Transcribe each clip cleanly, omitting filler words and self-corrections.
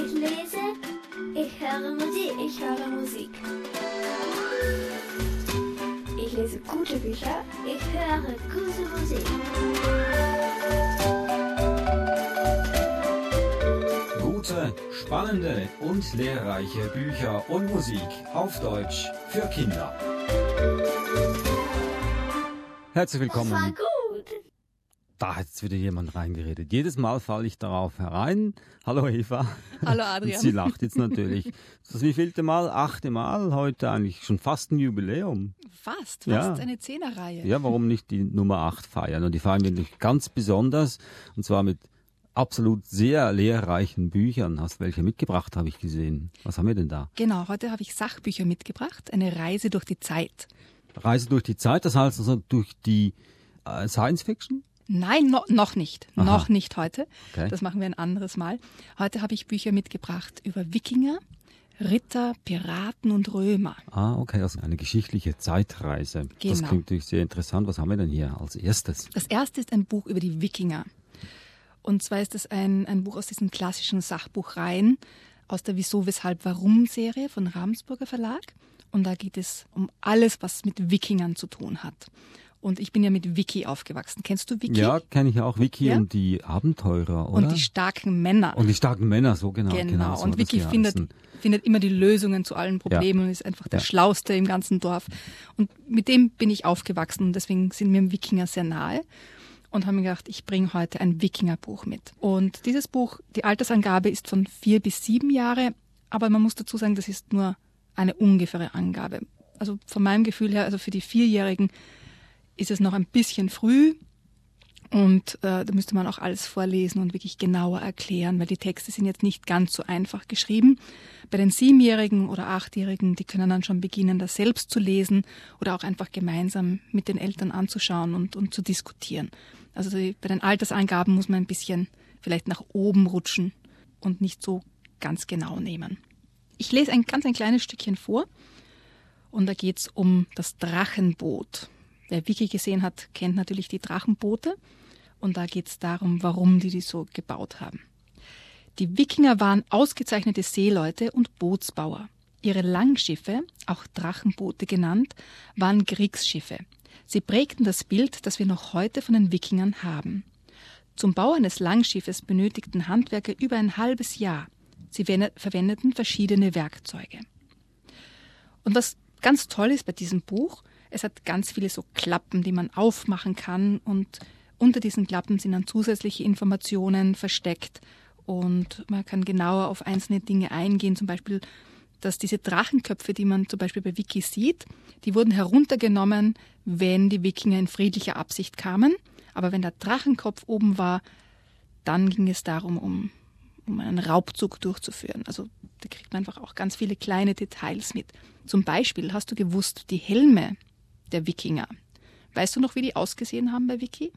Ich lese, ich höre Musik. Ich höre Musik. Ich lese gute Bücher. Ich höre gute Musik. Gute, spannende und lehrreiche Bücher und Musik auf Deutsch für Kinder. Herzlich willkommen. Das war gut. Da hat jetzt wieder jemand reingeredet. Jedes Mal falle ich darauf herein. Hallo Eva. Hallo Adrian. Und sie lacht jetzt natürlich. Das wievielte Mal? 8. Mal. Heute eigentlich schon fast ein Jubiläum. Fast Ja. eine 10er-Reihe. Ja, warum nicht die Nummer 8 feiern? Und die feiern wir natürlich ganz besonders. Und zwar mit absolut sehr lehrreichen Büchern. Hast welche mitgebracht, habe ich gesehen. Was haben wir denn da? Genau, heute habe ich Sachbücher mitgebracht. Eine Reise durch die Zeit. Reise durch die Zeit, das heißt also durch die Science Fiction? Nein, noch nicht. Aha. Noch nicht heute. Okay. Das machen wir ein anderes Mal. Heute habe ich Bücher mitgebracht über Wikinger, Ritter, Piraten und Römer. Ah, okay, also eine geschichtliche Zeitreise. Das Genau. klingt natürlich sehr interessant. Was haben wir denn hier als erstes? Das erste ist ein Buch über die Wikinger. Und zwar ist es ein Buch aus diesen klassischen Sachbuchreihen aus der Wieso, Weshalb, Warum-Serie von Ravensburger Verlag. Und da geht es um alles, was mit Wikingern zu tun hat. Und ich bin ja mit Wiki aufgewachsen. Kennst du Wiki? Ja, kenne ich auch. Wiki Ja? und die Abenteurer, oder? Und die starken Männer. Und die starken Männer, so genau. Genau. so Und hat das Wiki geheißen. findet immer die Lösungen zu allen Problemen und ist einfach der Ja. Schlauste im ganzen Dorf. Und mit dem bin ich aufgewachsen und deswegen sind mir Wikinger sehr nahe. Und haben mir gedacht, ich bringe heute ein Wikingerbuch mit. Und dieses Buch, die Altersangabe ist von 4 bis 7 Jahre, aber man muss dazu sagen, das ist nur eine ungefähre Angabe. Also von meinem Gefühl her, also für die 4-Jährigen ist es noch ein bisschen früh und da müsste man auch alles vorlesen und wirklich genauer erklären, weil die Texte sind jetzt nicht ganz so einfach geschrieben. Bei den 7-Jährigen oder 8-Jährigen, die können dann schon beginnen, das selbst zu lesen oder auch einfach gemeinsam mit den Eltern anzuschauen und zu diskutieren. Also bei den Altersangaben muss man ein bisschen vielleicht nach oben rutschen und nicht so ganz genau nehmen. Ich lese ein kleines Stückchen vor und da geht es um das Drachenboot. Wer Wiki gesehen hat, kennt natürlich die Drachenboote und da geht es darum, warum die so gebaut haben. Die Wikinger waren ausgezeichnete Seeleute und Bootsbauer. Ihre Langschiffe, auch Drachenboote genannt, waren Kriegsschiffe. Sie prägten das Bild, das wir noch heute von den Wikingern haben. Zum Bau eines Langschiffes benötigten Handwerker über ein halbes Jahr. Sie verwendeten verschiedene Werkzeuge. Und was ganz toll ist bei diesem Buch, es hat ganz viele so Klappen, die man aufmachen kann und unter diesen Klappen sind dann zusätzliche Informationen versteckt und man kann genauer auf einzelne Dinge eingehen, zum Beispiel, dass diese Drachenköpfe, die man zum Beispiel bei Wiki sieht, die wurden heruntergenommen, wenn die Wikinger in friedlicher Absicht kamen, aber wenn der Drachenkopf oben war, dann ging es darum, um einen Raubzug durchzuführen. Also da kriegt man einfach auch ganz viele kleine Details mit. Zum Beispiel, hast du gewusst, die Helme der Wikinger. Weißt du noch, wie die ausgesehen haben bei Wiki?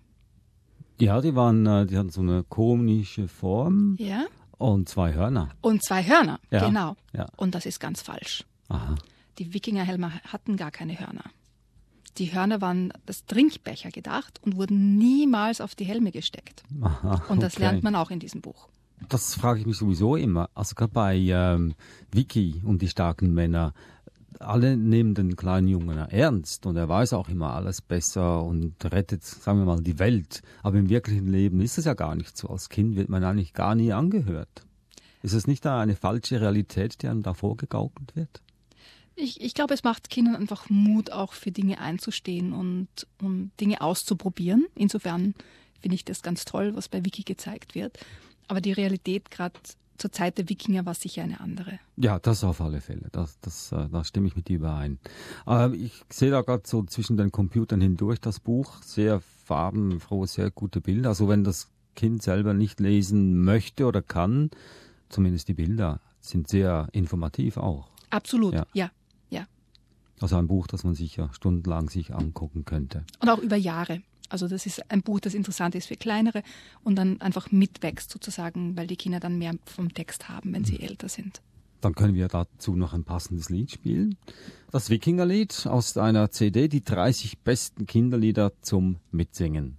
Ja, die hatten so eine konische Form Ja. und 2 Hörner. Und 2 Hörner, Ja, genau. ja. Und das ist ganz falsch. Aha. Die Wikingerhelme hatten gar keine Hörner. Die Hörner waren als Trinkbecher gedacht und wurden niemals auf die Helme gesteckt. Aha, Und das okay. lernt man auch in diesem Buch. Das frage ich mich sowieso immer. Also gerade bei Wiki und die starken Männer, alle nehmen den kleinen Jungen ernst und er weiß auch immer alles besser und rettet, sagen wir mal, die Welt. Aber im wirklichen Leben ist es ja gar nicht so. Als Kind wird man eigentlich gar nie angehört. Ist es nicht da eine falsche Realität, die einem da vorgegaukelt wird? Ich glaube, es macht Kindern einfach Mut, auch für Dinge einzustehen und um Dinge auszuprobieren. Insofern finde ich das ganz toll, was bei Wiki gezeigt wird. Aber die Realität gerade zur Zeit der Wikinger war sicher eine andere. Ja, das auf alle Fälle. Da stimme ich mit dir überein. Ich sehe da gerade so zwischen den Computern hindurch das Buch. Sehr farbenfroh, sehr gute Bilder. Also wenn das Kind selber nicht lesen möchte oder kann, zumindest die Bilder sind sehr informativ auch. Absolut, Ja. ja. Also ein Buch, das man sicher stundenlang sich angucken könnte. Und auch über Jahre. Also das ist ein Buch, das interessant ist für Kleinere und dann einfach mitwächst sozusagen, weil die Kinder dann mehr vom Text haben, wenn sie älter sind. Dann können wir dazu noch ein passendes Lied spielen. Das Wikingerlied aus einer CD, die 30 besten Kinderlieder zum Mitsingen.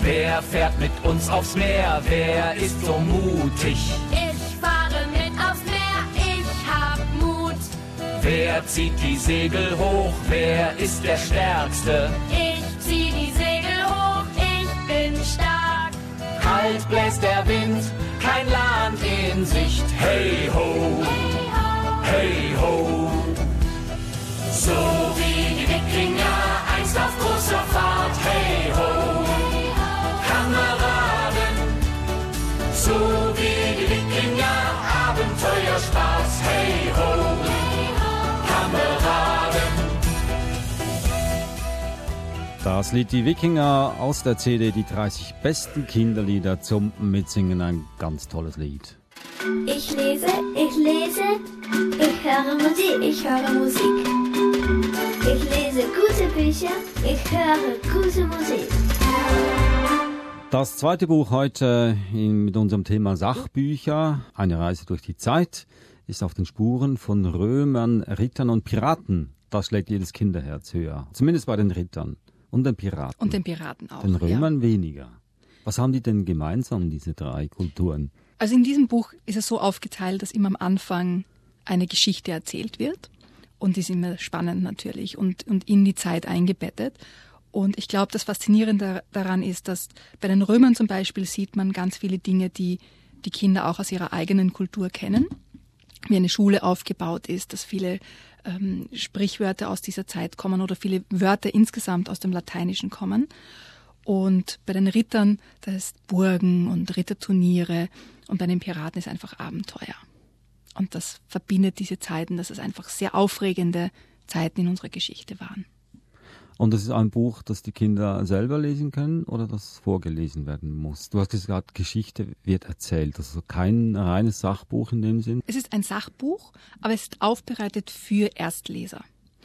Wer fährt mit uns aufs Meer? Wer ist so mutig? Ich fahre mit aufs Meer, ich hab Mut. Wer zieht die Segel hoch? Wer ist der Stärkste? Ich zieh die Segel hoch, ich bin stark. Kalt bläst der Wind, kein Land in Sicht. Hey ho, hey ho. So wie die Wikinger einst auf großer Fahrt. Hey ho, Kameraden. So wie die Wikinger, Abenteuerspaß. Hey ho, Kameraden. Das Lied Die Wikinger aus der CD Die 30 besten Kinderlieder zum Mitsingen. Ein ganz tolles Lied. Ich lese, ich höre Musik, ich höre Musik. Ich lese gute Bücher, ich höre gute Musik. Das zweite Buch heute mit unserem Thema Sachbücher, eine Reise durch die Zeit, ist auf den Spuren von Römern, Rittern und Piraten. Da schlägt jedes Kinderherz höher, zumindest bei den Rittern und den Piraten. Und den Piraten auch. Den Römern weniger. Was haben die denn gemeinsam, diese drei Kulturen? Also in diesem Buch ist es so aufgeteilt, dass immer am Anfang eine Geschichte erzählt wird. Und die ist immer spannend natürlich und in die Zeit eingebettet. Und ich glaube, das Faszinierende daran ist, dass bei den Römern zum Beispiel sieht man ganz viele Dinge, die die Kinder auch aus ihrer eigenen Kultur kennen. Wie eine Schule aufgebaut ist, dass viele Sprichwörter aus dieser Zeit kommen oder viele Wörter insgesamt aus dem Lateinischen kommen. Und bei den Rittern, das ist Burgen und Ritterturniere, und bei den Piraten ist einfach Abenteuer. Und das verbindet diese Zeiten, dass es einfach sehr aufregende Zeiten in unserer Geschichte waren. Und das ist ein Buch, das die Kinder selber lesen können oder das vorgelesen werden muss? Du hast gesagt, Geschichte wird erzählt. Also kein reines Sachbuch in dem Sinn. Es ist ein Sachbuch, aber es ist aufbereitet für Erstleser.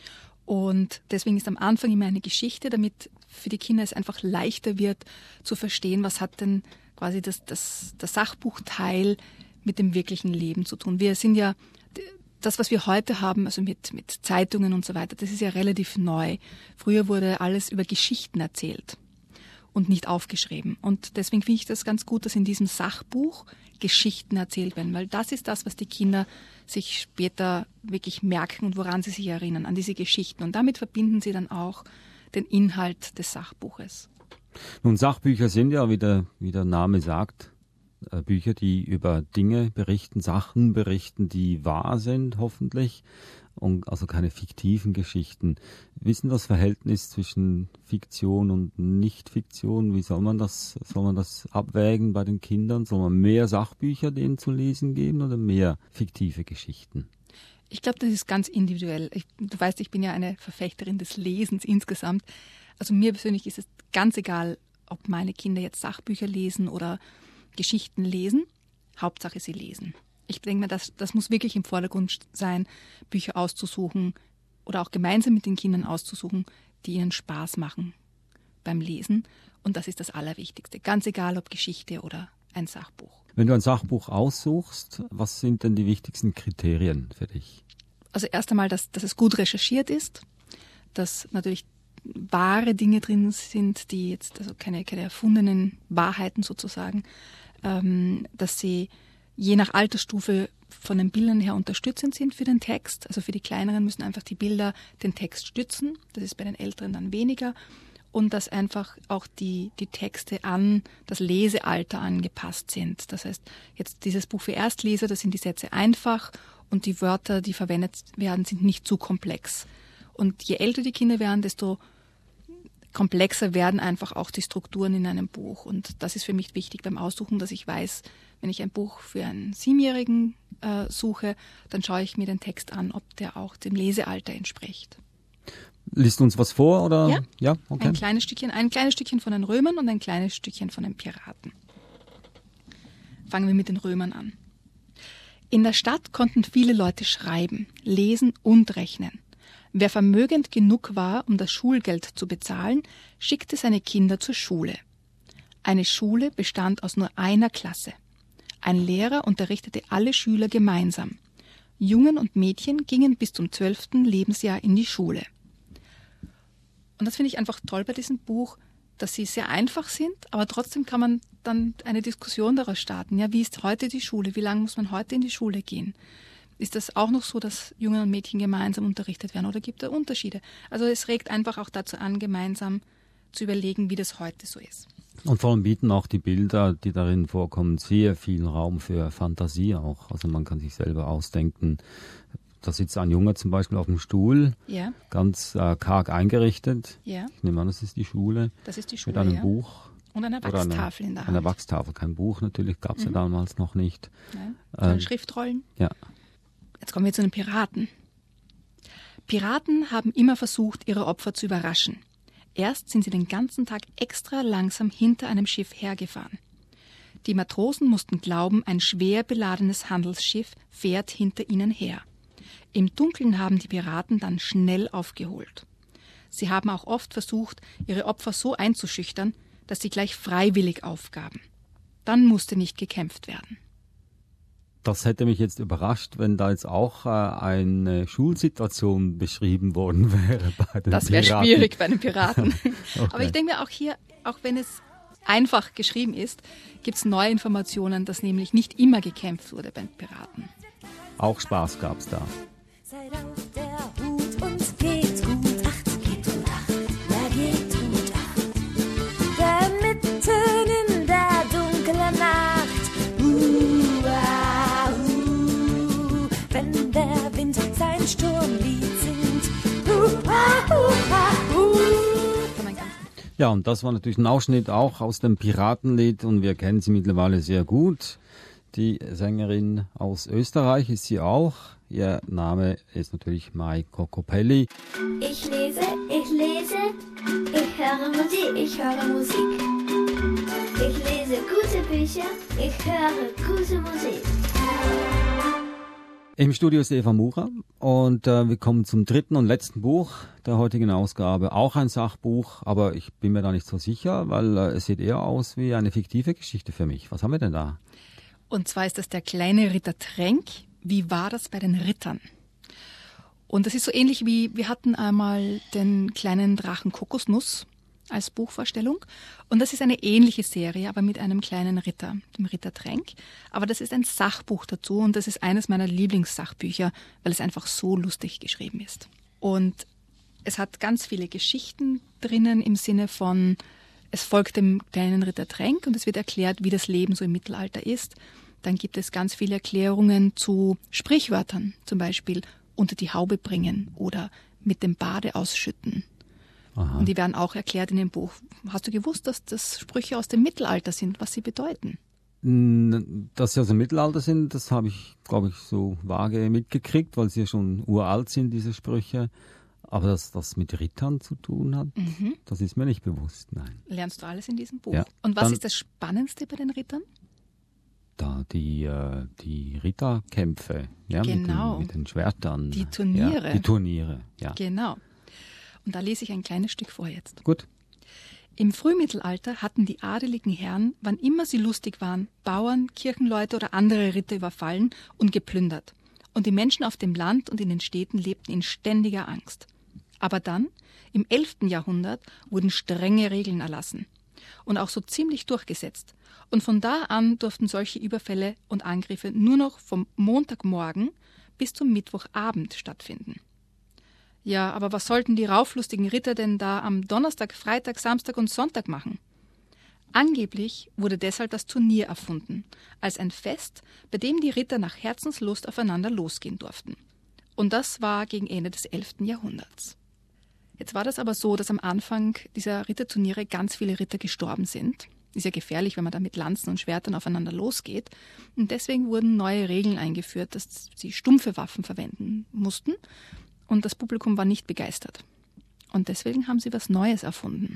Und deswegen ist am Anfang immer eine Geschichte, damit für die Kinder es einfach leichter wird zu verstehen, was hat denn quasi das Sachbuchteil mit dem wirklichen Leben zu tun. Wir sind ja, das, was wir heute haben, also mit Zeitungen und so weiter, das ist ja relativ neu. Früher wurde alles über Geschichten erzählt und nicht aufgeschrieben. Und deswegen finde ich das ganz gut, dass in diesem Sachbuch Geschichten erzählt werden, weil das ist das, was die Kinder sich später wirklich merken und woran sie sich erinnern, an diese Geschichten. Und damit verbinden sie dann auch den Inhalt des Sachbuches. Nun, Sachbücher sind ja, wie der Name sagt, Bücher, die über Dinge berichten, Sachen berichten, die wahr sind, hoffentlich, und also keine fiktiven Geschichten. Wie ist denn das Verhältnis zwischen Fiktion und Nicht-Fiktion? Wie soll man das abwägen bei den Kindern? Soll man mehr Sachbücher denen zu lesen geben oder mehr fiktive Geschichten? Ich glaube, das ist ganz individuell. Du weißt, ich bin ja eine Verfechterin des Lesens insgesamt. Also mir persönlich ist es ganz egal, ob meine Kinder jetzt Sachbücher lesen oder Geschichten lesen. Hauptsache, sie lesen. Ich denke mir, das muss wirklich im Vordergrund sein, Bücher auszusuchen oder auch gemeinsam mit den Kindern auszusuchen, die ihnen Spaß machen beim Lesen. Und das ist das Allerwichtigste. Ganz egal, ob Geschichte oder ein Sachbuch. Wenn du ein Sachbuch aussuchst, was sind denn die wichtigsten Kriterien für dich? Also erst einmal, dass es gut recherchiert ist, dass natürlich wahre Dinge drin sind, die jetzt also keine erfundenen Wahrheiten sozusagen, dass sie je nach Altersstufe von den Bildern her unterstützend sind für den Text. Also für die Kleineren müssen einfach die Bilder den Text stützen. Das ist bei den Älteren dann weniger. Und dass einfach auch die Texte an das Lesealter angepasst sind. Das heißt, jetzt dieses Buch für Erstleser, da sind die Sätze einfach und die Wörter, die verwendet werden, sind nicht zu komplex. Und je älter die Kinder werden, desto komplexer werden einfach auch die Strukturen in einem Buch. Und das ist für mich wichtig beim Aussuchen, dass ich weiß, wenn ich ein Buch für einen 7-Jährigen suche, dann schaue ich mir den Text an, ob der auch dem Lesealter entspricht. Liest du uns was vor? Oder? Ja, okay. Ein kleines Stückchen von den Römern und ein kleines Stückchen von den Piraten. Fangen wir mit den Römern an. In der Stadt konnten viele Leute schreiben, lesen und rechnen. Wer vermögend genug war, um das Schulgeld zu bezahlen, schickte seine Kinder zur Schule. Eine Schule bestand aus nur einer Klasse. Ein Lehrer unterrichtete alle Schüler gemeinsam. Jungen und Mädchen gingen bis zum 12. Lebensjahr in die Schule. Und das finde ich einfach toll bei diesem Buch, dass sie sehr einfach sind, aber trotzdem kann man dann eine Diskussion daraus starten. Ja, wie ist heute die Schule? Wie lange muss man heute in die Schule gehen? Ist das auch noch so, dass Jungen und Mädchen gemeinsam unterrichtet werden oder gibt es Unterschiede? Also es regt einfach auch dazu an, gemeinsam zu überlegen, wie das heute so ist. Und vor allem bieten auch die Bilder, die darin vorkommen, sehr viel Raum für Fantasie auch. Also man kann sich selber ausdenken. Da sitzt ein Junge zum Beispiel auf dem Stuhl, Ja, ganz karg eingerichtet. ja, Ich nehme an, das ist die Schule. das ist die Mit Schule, einem ja. Buch. Und einer Oder Wachstafel in der Hand. Eine Wachstafel, kein Buch natürlich, gab es ja damals noch nicht. Nein, sondern Schriftrollen. Ja. Jetzt kommen wir zu den Piraten. Piraten haben immer versucht, ihre Opfer zu überraschen. Erst sind sie den ganzen Tag extra langsam hinter einem Schiff hergefahren. Die Matrosen mussten glauben, ein schwer beladenes Handelsschiff fährt hinter ihnen her. Im Dunkeln haben die Piraten dann schnell aufgeholt. Sie haben auch oft versucht, ihre Opfer so einzuschüchtern, dass sie gleich freiwillig aufgaben. Dann musste nicht gekämpft werden. Das hätte mich jetzt überrascht, wenn da jetzt auch eine Schulsituation beschrieben worden wäre bei den Das wäre Piraten. schwierig bei den Piraten. Okay. Aber ich denke mir auch hier, auch wenn es einfach geschrieben ist, gibt es neue Informationen, dass nämlich nicht immer gekämpft wurde bei den Piraten. Auch Spaß gab's da. Seid auf der Hut und geht gut acht, geht gut acht, ja geht gut acht. Denn mitten in der dunklen Nacht, wenn der Wind sein Sturmlied singt, Kann man ganz Ja, und das war natürlich ein Ausschnitt auch aus dem Piratenlied und wir kennen sie mittlerweile sehr gut. Die Sängerin aus Österreich ist sie auch. Ihr Name ist natürlich Mai Kokopelli. Ich lese, ich höre Musik, ich höre Musik. Ich lese gute Bücher, ich höre gute Musik. Im Studio ist Eva Murer und wir kommen zum dritten und letzten Buch der heutigen Ausgabe. Auch ein Sachbuch, aber ich bin mir da nicht so sicher, weil es sieht eher aus wie eine fiktive Geschichte für mich. Was haben wir denn da? Und zwar ist das der kleine Ritter Trenck. Wie war das bei den Rittern? Und das ist so ähnlich wie, wir hatten einmal den kleinen Drachen Kokosnuss als Buchvorstellung. Und das ist eine ähnliche Serie, aber mit einem kleinen Ritter, dem Ritter Trenck. Aber das ist ein Sachbuch dazu und das ist eines meiner Lieblingssachbücher, weil es einfach so lustig geschrieben ist. Und es hat ganz viele Geschichten drinnen im Sinne von, es folgt dem kleinen Ritter Trenck und es wird erklärt, wie das Leben so im Mittelalter ist. Dann gibt es ganz viele Erklärungen zu Sprichwörtern, zum Beispiel unter die Haube bringen oder mit dem Bade ausschütten. Aha. Und die werden auch erklärt in dem Buch. Hast du gewusst, dass das Sprüche aus dem Mittelalter sind, was sie bedeuten? Dass sie aus dem Mittelalter sind, das habe ich, glaube ich, so vage mitgekriegt, weil sie ja schon uralt sind, diese Sprüche. Aber dass das mit Rittern zu tun hat, das ist mir nicht bewusst, nein. Lernst du alles in diesem Buch. Ja. Und was Dann- ist das Spannendste bei den Rittern? Da die Ritterkämpfe, ja, Genau. mit den Schwertern. Die Turniere. Ja, die Turniere, ja. Genau. Und da lese ich ein kleines Stück vor jetzt. Gut. Im Frühmittelalter hatten die adeligen Herren, wann immer sie lustig waren, Bauern, Kirchenleute oder andere Ritter überfallen und geplündert. Und die Menschen auf dem Land und in den Städten lebten in ständiger Angst. Aber dann, im 11. Jahrhundert, wurden strenge Regeln erlassen und auch so ziemlich durchgesetzt. Und von da an durften solche Überfälle und Angriffe nur noch vom Montagmorgen bis zum Mittwochabend stattfinden. Ja, aber was sollten die rauflustigen Ritter denn da am Donnerstag, Freitag, Samstag und Sonntag machen? Angeblich wurde deshalb das Turnier erfunden, als ein Fest, bei dem die Ritter nach Herzenslust aufeinander losgehen durften. Und das war gegen Ende des 11. Jahrhunderts. Jetzt war das aber so, dass am Anfang dieser Ritterturniere ganz viele Ritter gestorben sind. Ist ja gefährlich, wenn man da mit Lanzen und Schwertern aufeinander losgeht. Und deswegen wurden neue Regeln eingeführt, dass sie stumpfe Waffen verwenden mussten. Und das Publikum war nicht begeistert. Und deswegen haben sie was Neues erfunden.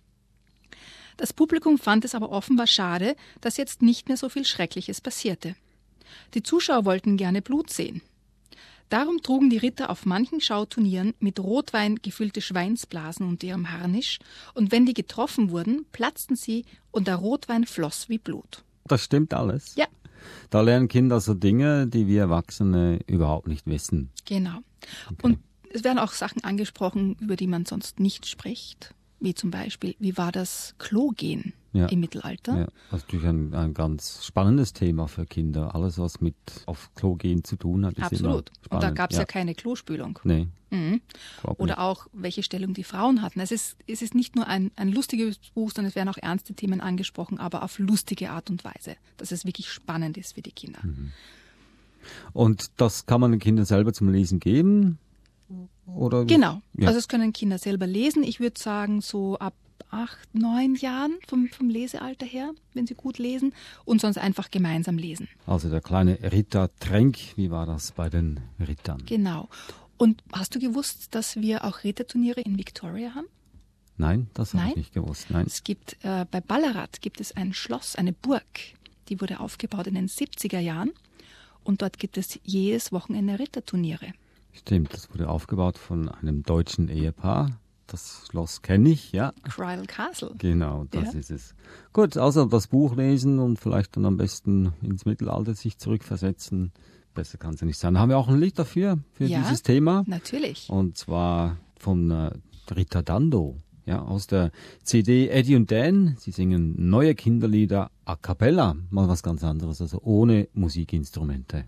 Das Publikum fand es aber offenbar schade, dass jetzt nicht mehr so viel Schreckliches passierte. Die Zuschauer wollten gerne Blut sehen. Darum trugen die Ritter auf manchen Schauturnieren mit Rotwein gefüllte Schweinsblasen unter ihrem Harnisch, und wenn die getroffen wurden, platzten sie und der Rotwein floss wie Blut. Das stimmt alles. Ja, Da lernen Kinder so Dinge, die wir Erwachsene überhaupt nicht wissen. genau. Und es werden auch Sachen angesprochen, über die man sonst nicht spricht, wie zum Beispiel, wie war das Klogehen im Mittelalter? Ja, das ist natürlich ein ganz spannendes Thema für Kinder. Alles, was mit auf Klo gehen zu tun hat, ist Absolut. immer spannend. Und da gab es ja keine Klospülung. Nee. Mhm. Oder auch, welche Stellung die Frauen hatten. Es ist nicht nur ein lustiges Buch, sondern es werden auch ernste Themen angesprochen, aber auf lustige Art und Weise, dass es wirklich spannend ist für die Kinder. Mhm. Und das kann man den Kindern selber zum Lesen geben? Oder? Genau. Ja. Also es können Kinder selber lesen. Ich würde sagen, so ab 8, 9 Jahren vom Lesealter her, wenn sie gut lesen, und sonst einfach gemeinsam lesen. Also der kleine Ritter Trenck, wie war das bei den Rittern? Genau. Und hast du gewusst, dass wir auch Ritterturniere in Victoria haben? Nein, das habe ich nicht gewusst. Nein. Es gibt bei Ballarat gibt es ein Schloss, eine Burg, die wurde aufgebaut in den 70er Jahren und dort gibt es jedes Wochenende Ritterturniere. Stimmt, das wurde aufgebaut von einem deutschen Ehepaar. Das Schloss kenne ich, ja. Crile Castle. Genau, das ist es. Gut, also das Buch lesen und vielleicht dann am besten ins Mittelalter sich zurückversetzen. Besser kann es ja nicht sein. Da haben wir auch ein Lied dafür, für dieses Thema. Natürlich. Und zwar von Rita Dando, ja, aus der CD Eddie und Dan. Sie singen neue Kinderlieder a cappella, mal was ganz anderes, also ohne Musikinstrumente.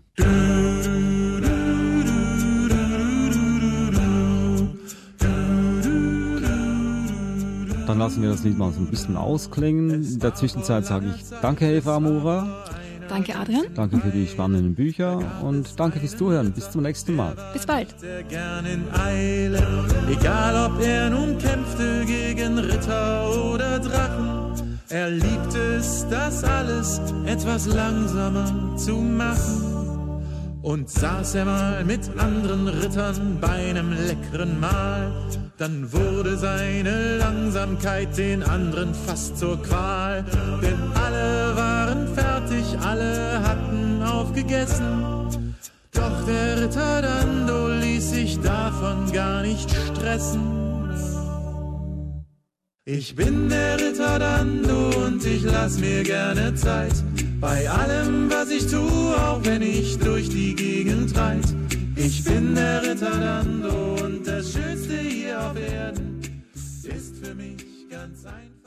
Dann lassen wir das Lied mal so ein bisschen ausklingen. In der Zwischenzeit sage ich danke, Eva Amora. Danke, Adrian. Danke für die spannenden Bücher und danke fürs Zuhören. Bis zum nächsten Mal. Bis bald. Er gern in Eile, egal ob er nun kämpfte gegen Ritter oder Drachen. Er liebte es, das alles etwas langsamer zu machen. Und saß er mal mit anderen Rittern bei einem leckeren Mahl, dann wurde seine Langsamkeit den anderen fast zur Qual. Denn alle waren fertig, alle hatten aufgegessen. Doch der Ritter Dando ließ sich davon gar nicht stressen. Ich bin der Ritter Dando und ich lass mir gerne Zeit. Bei allem, was ich tue, auch wenn ich durch die Gegend reit. Ich bin der Ritter Dando und das Schönste hier auf Erden ist für mich ganz einfach.